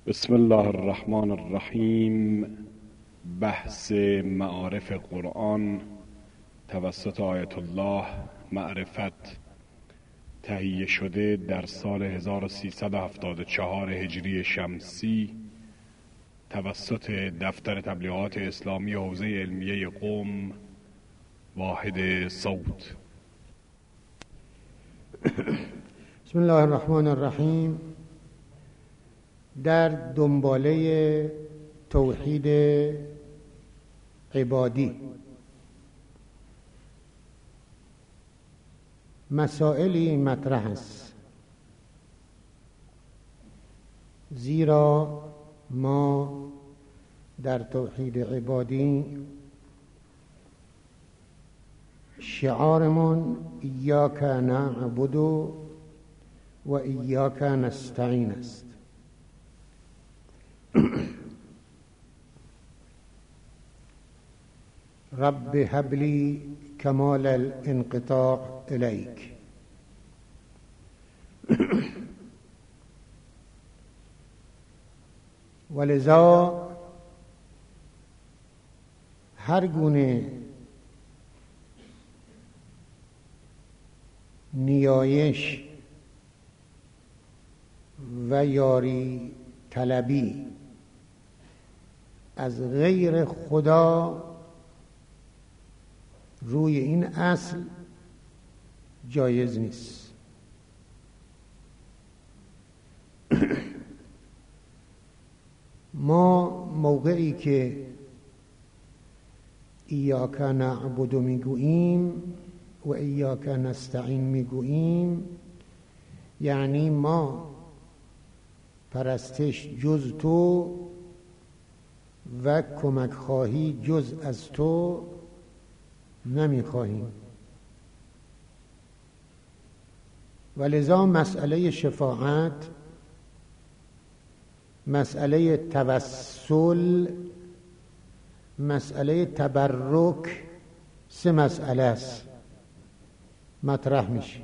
بسم الله الرحمن الرحیم. بحث معارف قرآن توسط آیت الله معرفت تهیه شده در سال 1374 هجری شمسی توسط دفتر تبلیغات اسلامی حوزه علمیه قم واحد صوت. بسم الله الرحمن الرحیم. در دنباله توحید عبادی مسائلی مطرح است، زیرا ما در توحید عبادی شعارمون ایاک نعبد و ایاک نستعین است. رب هب لی کمال الانقطاع الیک. ولذا هر گونه نیایش و یاری طلبی از غیر خدا روی این اصل جایز نیست. ما موقعی که ایاک نعبد میگوییم و ایاک نستعین میگوییم، یعنی ما پرستش جز تو و کمک خواهی جز از تو نمیخواهیم. ولذا مسئله شفاعت، مسئله توسل، مسئله تبرک، سه مسئله است مطرح میشه.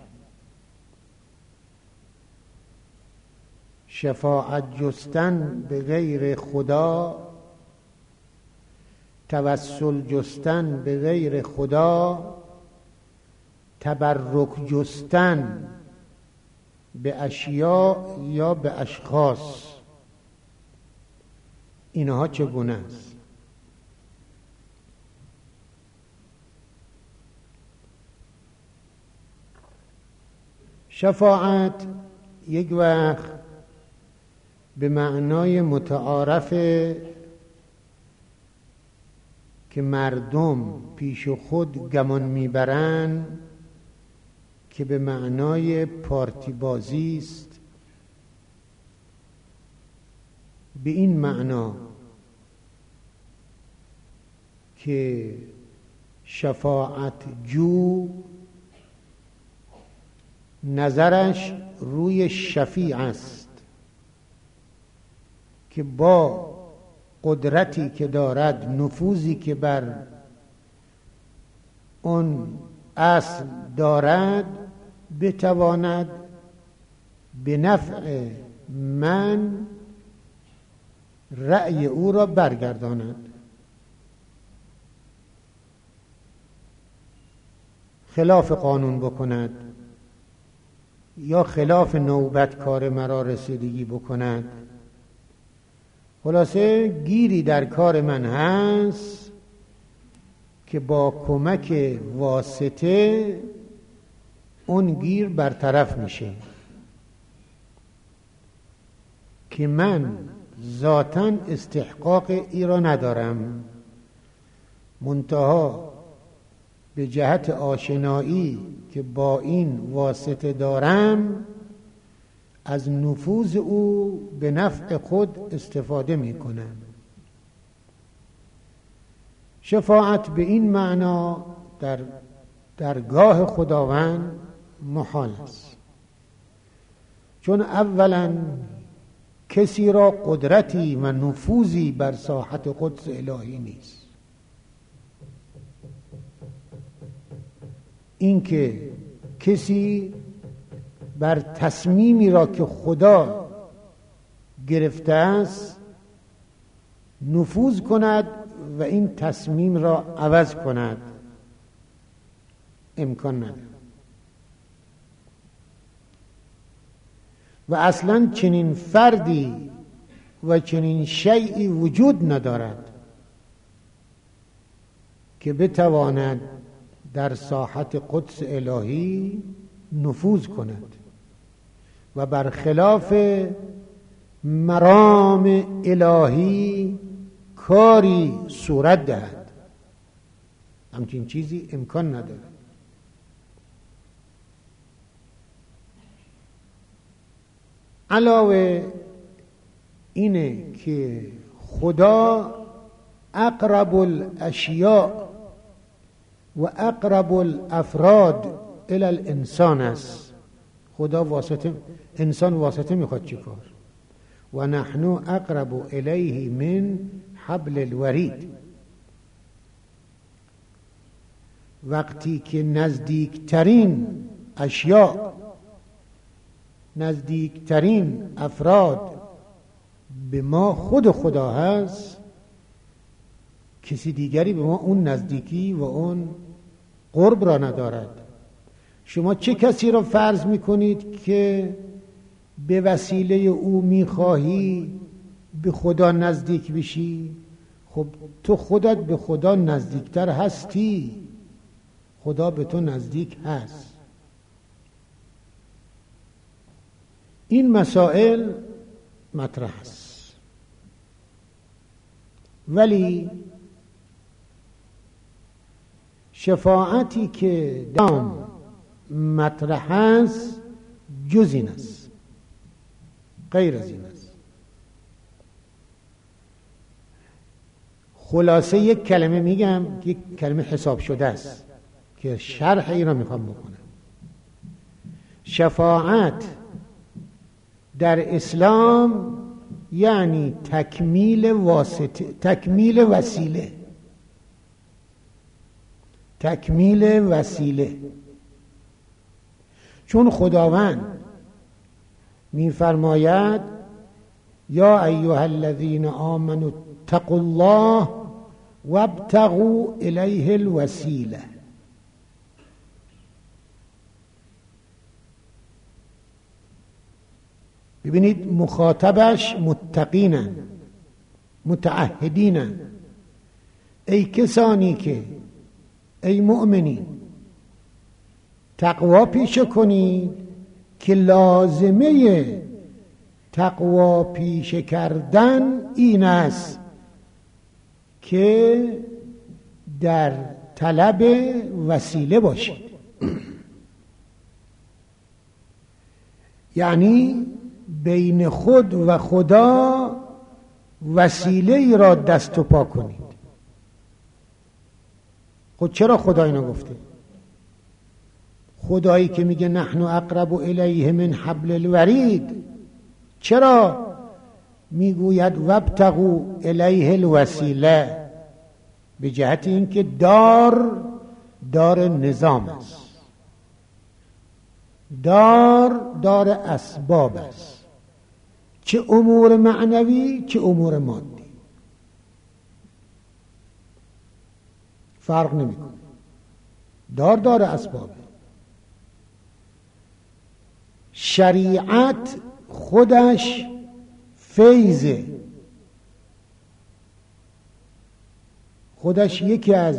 شفاعت جستن به غیر خدا، توسل جستن به غیر خدا، تبرک جستن به اشیاء یا به اشخاص، اینها چگونه است؟ شفاعت یک وقت به معنای متعارف که مردم پیش خود گمان میبرن که به معنای پارتی بازی است، به این معنا که شفاعت جو نظرش روی شفیع است که با قدرتی که دارد، نفوذی که بر اون اصل دارد، بتواند به نفع من رأی او را برگرداند، خلاف قانون بکند یا خلاف نوبت کار مرا رسیدگی بکند. خلاصه گیری در کار من هست که با کمک واسطه اون گیر برطرف میشه، که من ذاتاً استحقاق ای را ندارم، منتها به جهت آشنایی که با این واسطه دارم از نفوذ او به نفع خود استفاده می کنم. شفاعت به این معنا در درگاه خداوند محال است، چون اولا کسی را قدرتی و نفوذی بر ساحت قدس الهی نیست. اینکه کسی بر تصمیمی را که خدا گرفته است نفوذ کند و این تصمیم را عوض کند. امکان نداره. و اصلا چنین فردی و چنین شیئی وجود ندارد که بتواند در ساحت قدس الهی نفوذ کند و برخلاف مرام الهی کاری صورت دهد. همچین چیزی امکان ندارد. علاوه اینه که خدا اقرب الاشیاء و اقرب الافراد الی الانسان است. خدا واسطه، انسان واسطه میخواد چی کار؟ و نحن اقرب الیه من حبل الورید. وقتی که نزدیکترین اشیاء، نزدیکترین افراد به ما خود خدا هست، کسی دیگری به ما اون نزدیکی و اون قرب را ندارد. شما چه کسی را فرض میکنید که به وسیله او میخواهی به خدا نزدیک بشی؟ خب تو خودت به خدا نزدیکتر هستی، خدا به تو نزدیک هست. این مسائل مطرح است، ولی شفاعتی که دام مطرح است جز این است، غیر از این است. خلاصه یک کلمه میگم، یک کلمه حساب شده است که شرح این را میخوام بکنم. شفاعت در اسلام یعنی تکمیل واسطه، تکمیل وسیله، تکمیل وسیله. چون خداوند می‌فرماید یا ایها الذین آمنوا اتقوا الله وابتغوا الیه الوسیله. ببینید مخاطبش متقینن، متعهدینن. ای کسانی که، ای مؤمنین، تقوا پیشه کنید که لازمه تقوا پیشه کردن این است که در طلب وسیله باشید. یعنی بین خود و خدا وسیله ای را دست و پا کنید. خود چرا خدا اینو گفته؟ خدایی که میگه نحن اقرب الیه من حبل الورید، چرا میگوید وابتغوا الیه الوسیله؟ به جهت اینکه دار نظام است، دار اسباب است، چه امور معنوی چه امور مادی، فرق نمیکنه. دار اسباب. شریعت خودش فیضه، خودش یکی از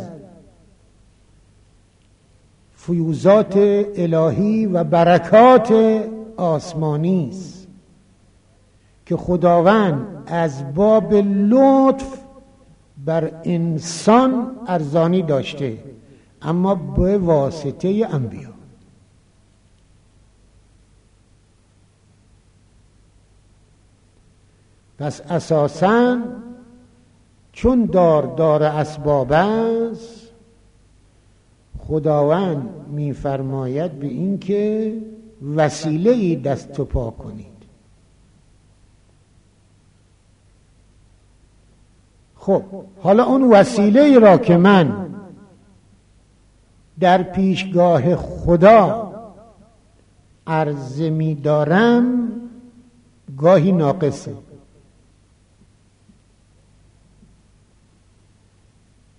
فیوزات الهی و برکات آسمانی است که خداوند از باب لطف بر انسان ارزانی داشته، اما به واسطه انبیا. پس اساساً چون دار اسباب است، خداوند می‌فرماید به این که وسیله‌ای دست و پا کنید. خب حالا اون وسیله‌ای را که من در پیشگاه خدا عرضه می‌دارم گاهی ناقصه،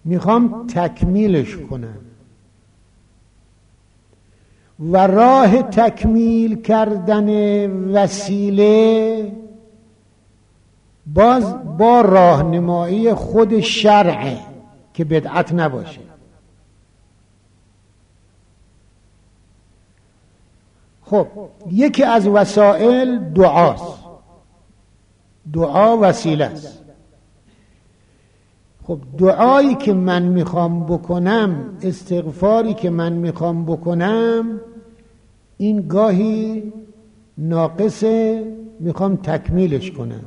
میخوام تکمیلش کنم و راه تکمیل کردن وسیله باز با راهنمایی خود شرعه که بدعت نباشه. خب یکی از وسائل دعاست. دعا وسیله است. خب دعایی که من میخوام بکنم، استغفاری که من میخوام بکنم، این گاهی ناقصه، میخوام تکمیلش کنم.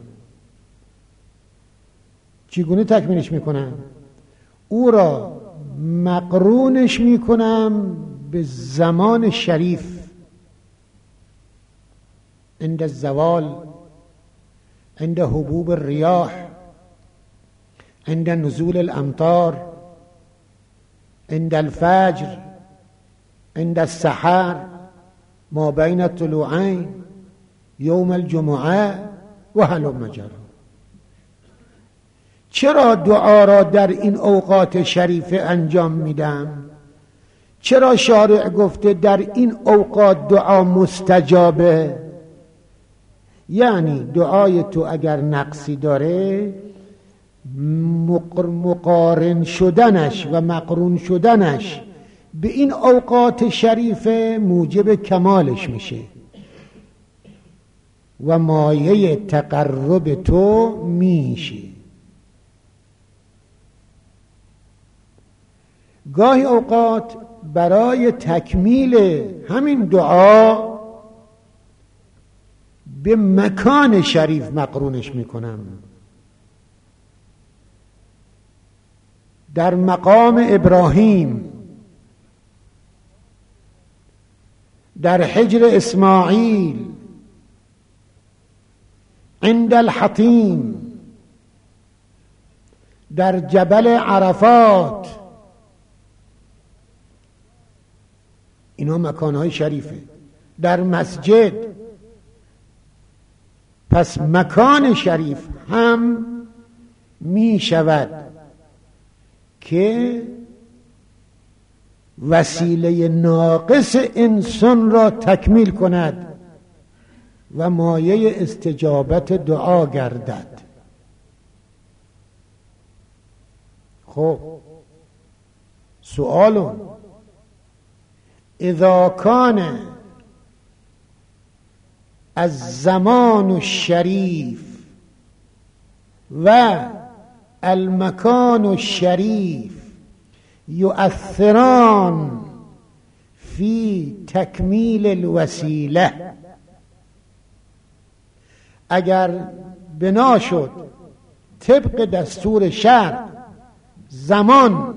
چگونه تکمیلش میکنم؟ او را مقرونش میکنم به زمان شریف، عند الزوال، عند هبوب الرياح، عند نزول الامطار، عند الفجر، عند السحر، ما بین الطلوعین، یوم الجمعه و هلم جرا. چرا دعا را در این اوقات شریفه انجام میدم؟ چرا شارع گفته در این اوقات دعا مستجابه؟ یعنی دعای تو اگر نقصی داره، مقارن شدنش و مقرون شدنش به این اوقات شریفه موجب کمالش میشه و مایه تقرب تو میشه. گاهی اوقات برای تکمیل همین دعا به مکان شریف مقرونش میکنم. در مقام ابراهیم، در حجر اسماعیل، عند الحطیم، در جبل عرفات، اینا مکانهای شریفه. در مسجد. پس مکان شریف هم می شود که وسیله ناقص انسان را تکمیل کند و مایه استجابت دعا گردد. خب سؤال: اذا کان الزمان الشریف و المکان الشریف یؤثران فی تکمیل الوسیله، اگر بنا شد طبق دستور شرع زمان،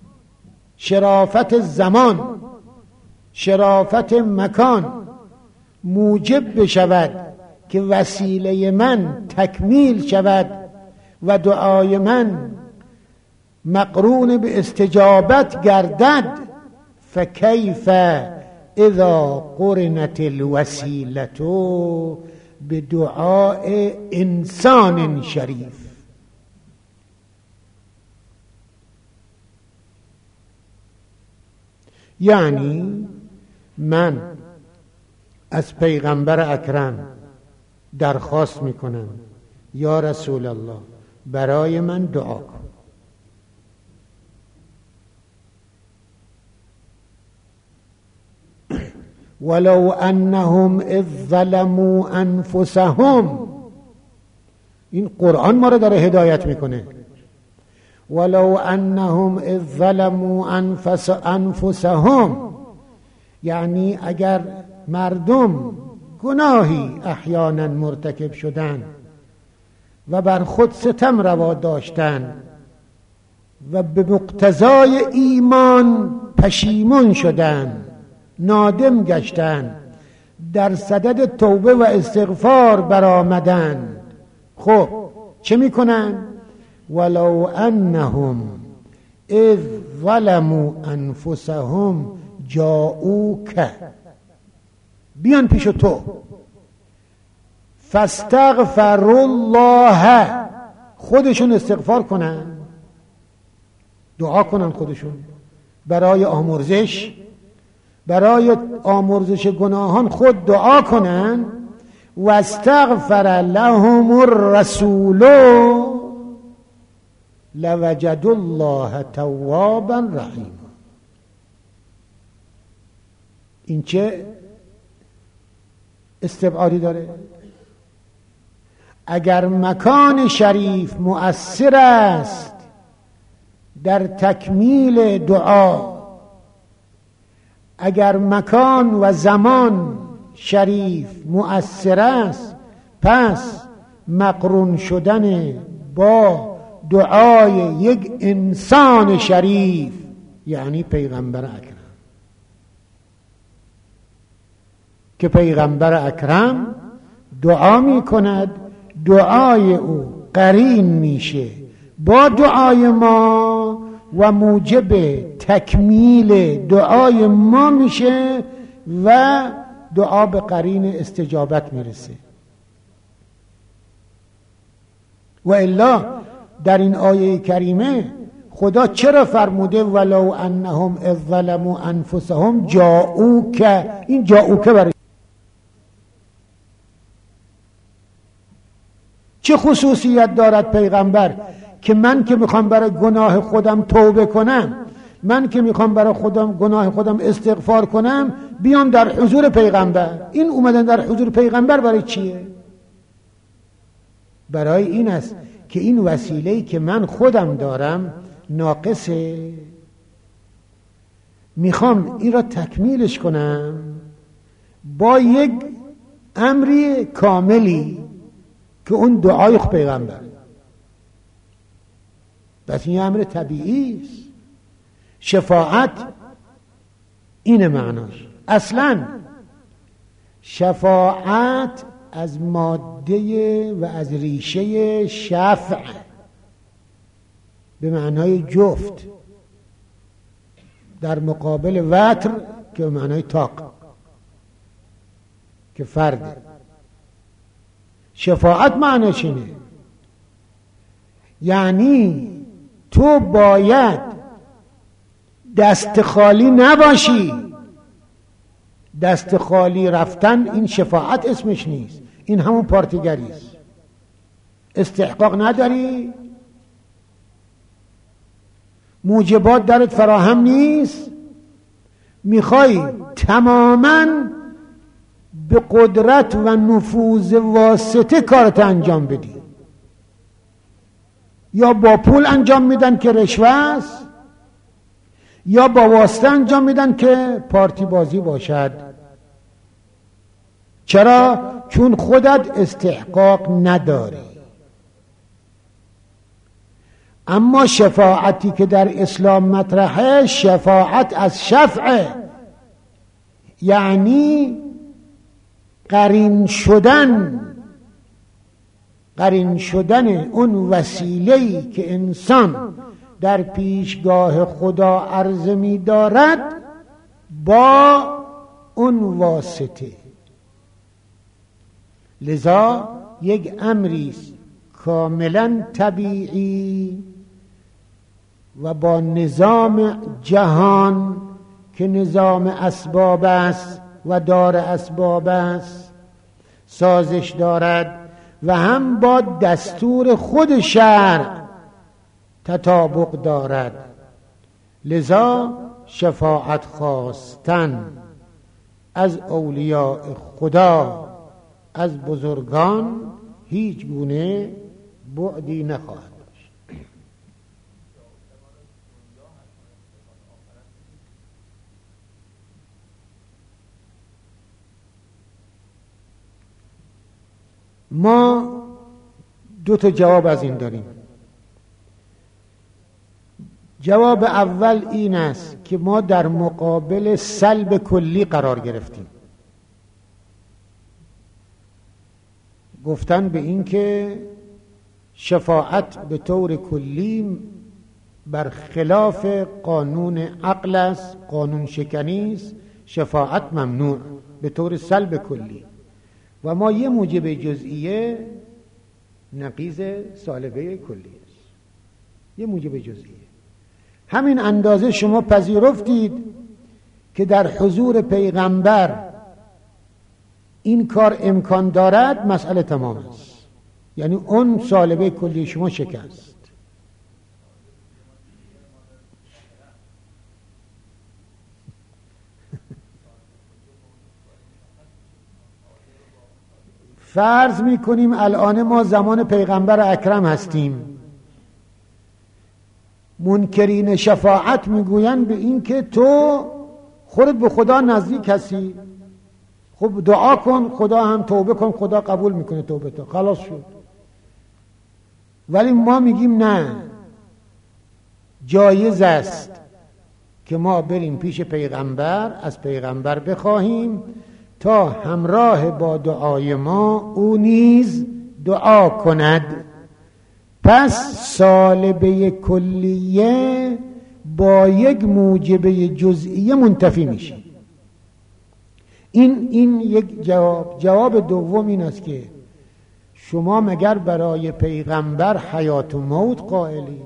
شرافت زمان، شرافت مکان موجب بشود که وسیله من تکمیل شود و دعای من مقرون به استجابت گردد، فکیف اذا قرنت الوسیله بدعاء انسان شریف. یعنی من از پیغمبر اکرم درخواست میکنم یا رسول الله برای من دعا کن. ولو انهم اذ ظلموا انفسهم، این قرآن ما رو داره هدایت میکنه. ولو انهم اذ ظلموا انفسهم، یعنی اگر مردم گناهی احیانا مرتکب شدن و بر خود ستم روا داشتن و به مقتضای ایمان پشیمون شدن، نادم گشتن، در صدد توبه و استغفار برآمدند، خب چه میکنن؟ ولو انهم اذ ظلموا انفسهم جاءوک، بیان پیش تو، فاستغفروا الله، خودشون استغفار کنن، دعا کنن خودشون برای آمرزش گناهان خود دعا کنن. و استغفر لهم الرسول لوجدوا الله توابا رحیما. این چه استبعادی داره؟ اگر مکان شریف مؤثر است در تکمیل دعا، اگر مکان و زمان شریف مؤثر است، پس مقرون شدن با دعای یک انسان شریف یعنی پیغمبر اکرم، که پیغمبر اکرم دعا می کند، دعای او قرین میشه با دعای ما و موجب تکمیل دعای ما میشه و دعا به قرین استجابت میرسه. و الا در این آیه کریمه خدا چرا فرموده ولو انهم اذ ظلموا انفسهم جاءوک؟ این جاءوک برای چه خصوصیت دارد پیغمبر؟ که من که میخوام برای گناه خودم توبه کنم، من که میخوام برای گناه خودم استغفار کنم، بیام در حضور پیغمبر. این اومدن در حضور پیغمبر برای چیه؟ برای این است که این وسیله‌ای که من خودم دارم ناقصه، میخوام این را تکمیلش کنم با یک امری کاملی که اون دعای پیغمبر. بس این امر طبیعی است. شفاعت این معناش. اصلا شفاعت از ماده و از ریشه شفع به معنای جفت در مقابل وتر که به معنای طاق که فرد. شفاعت معناش اینه، یعنی تو باید دست خالی نباشی. دست خالی رفتن این شفاعت اسمش نیست، این همون پارتیگری است. استحقاق نداری، موجبات درت فراهم نیست، میخوای تماما به قدرت و نفوذ واسطه کارت انجام بدی. یا با پول انجام میدن که رشوه است، یا با واسطه انجام میدن که پارتی بازی باشد. چرا؟ چون خودت استحقاق نداری. اما شفاعتی که در اسلام مطرحه شفاعت از شفعه، یعنی قرین شدن اون وسیله‌ای که انسان در پیشگاه خدا عرضه می دارد با اون واسطه. لذا یک امری کاملا طبیعی و با نظام جهان که نظام اسباب است و دار اسباب است سازش دارد و هم با دستور خود شرع تطابق دارد. لذا شفاعت خواستن از اولیاء خدا، از بزرگان، هیچ گونه بعدی نخواهد داشت. ما دو تا جواب از این داریم. جواب اول این است که ما در مقابل سلب کلی قرار گرفتیم. گفتن به این که شفاعت به طور کلی برخلاف قانون عقل است، قانون شکنی است، شفاعت ممنوع به طور سلب کلی. و ما یه موجب جزئیه نقیض سالبه کلی است، یه موجب جزئیه. همین اندازه شما پذیرفتید که در حضور پیغمبر این کار امکان دارد، مسئله تمام است. یعنی اون سالبه کلی شما شکست. فرض میکنیم الان ما زمان پیغمبر اکرم هستیم. منکرین شفاعت میگویند به این که تو خودت به خدا نزدیک هستی، خب دعا کن، خدا هم توبه کن، خدا قبول میکنه توبه تو، خلاص شد. ولی ما میگیم نه، جایز است که ما بریم پیش پیغمبر، از پیغمبر بخواهیم تا همراه با دعای ما او نیز دعا کند. پس سالبه کلیه با یک موجبه جزئیه منتفی میشه. این یک جواب دوم این است که شما مگر برای پیغمبر حیات و موت قائلی؟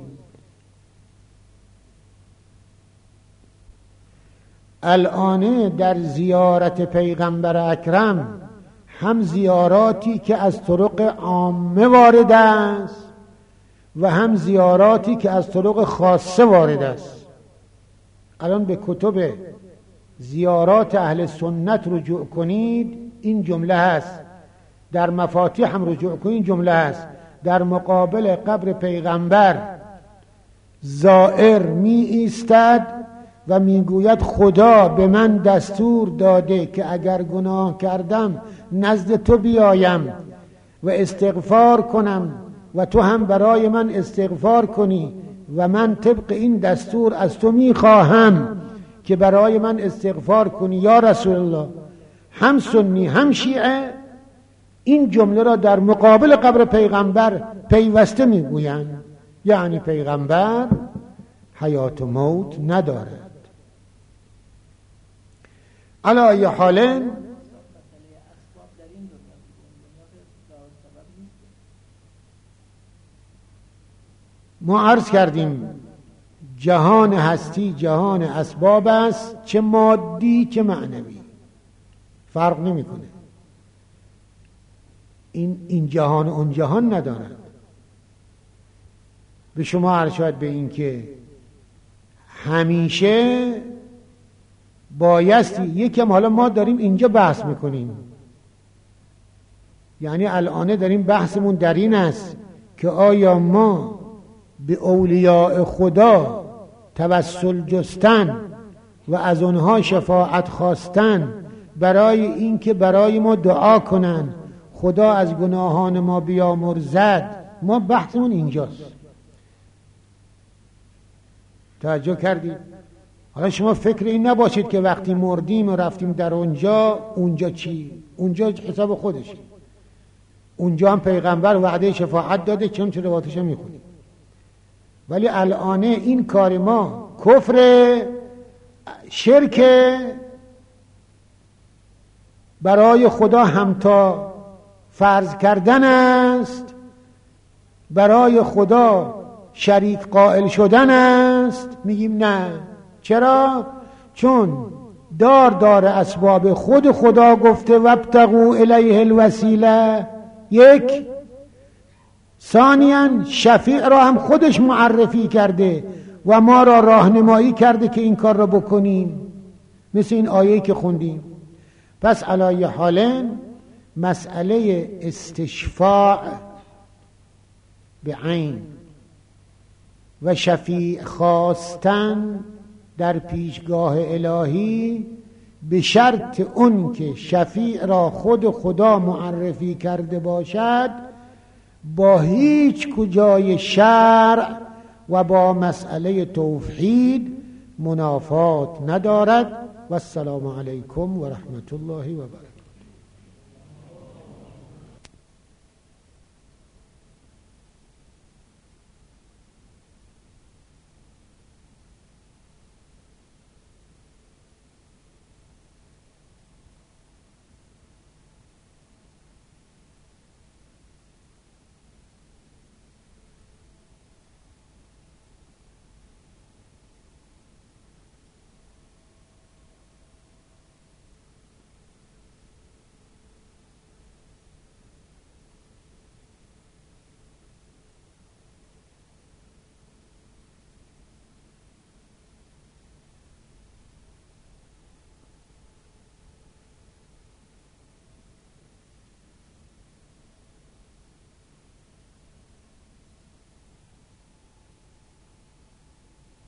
الان در زیارت پیغمبر اکرم هم زیاراتی که از طرق عامه وارد است و هم زیاراتی که از طرق خاصه وارد است. الان به کتب زیارات اهل سنت رجوع کنید، این جمله هست. در مفاتیح هم رجوع کنید، این جمله هست. در مقابل قبر پیغمبر زائر می ایستد و میگوید خدا به من دستور داده که اگر گناه کردم نزد تو بیایم و استغفار کنم و تو هم برای من استغفار کنی و من طبق این دستور از تو میخواهم که برای من استغفار کنی یا رسول الله. هم سنی هم شیعه این جمله را در مقابل قبر پیغمبر پیوسته میگویند. یعنی پیغمبر حیات و موت ندارد. علی ای حال ما عرض کردیم جهان هستی جهان اسباب است، چه مادی چه معنوی، فرق نمیکنه. این جهان اون جهان ندارد. به شما عرض شد به این که همیشه بایستی یکم، حالا ما داریم اینجا بحث میکنیم، یعنی الان داریم بحثمون در این است که آیا ما به اولیاء خدا توسل جستن و از اونها شفاعت خواستن برای این که برای ما دعا کنن خدا از گناهان ما بیامرزد، ما بحثمون اینجاست. توجه کردید؟ حالا شما فکر این نباشید که وقتی مردیم و رفتیم در اونجا چی؟ اونجا حساب خودشه. اونجا هم پیغمبر وعده شفاعت داده، چون چه روایتش هم میخونیم. ولی الان این کار ما کفر، شرک، برای خدا همتا فرض کردن است، برای خدا شریک قائل شدن است. میگیم نه. چرا؟ چون دار اسباب خود خدا گفته وابتغوا الیه الوسیله. یک، ثانیاً شفیع را هم خودش معرفی کرده و ما را راهنمایی کرده که این کار را بکنیم، مثل این آیه‌ای که خوندیم. پس علی حال مسئله استشفاع به عین و شفیع خواستن در پیشگاه الهی به شرط اون که شفیع را خود خدا معرفی کرده باشد، با هیچ کجای شرع و با مسئله توحید منافات ندارد. و السلام علیکم و رحمت الله و برکاته.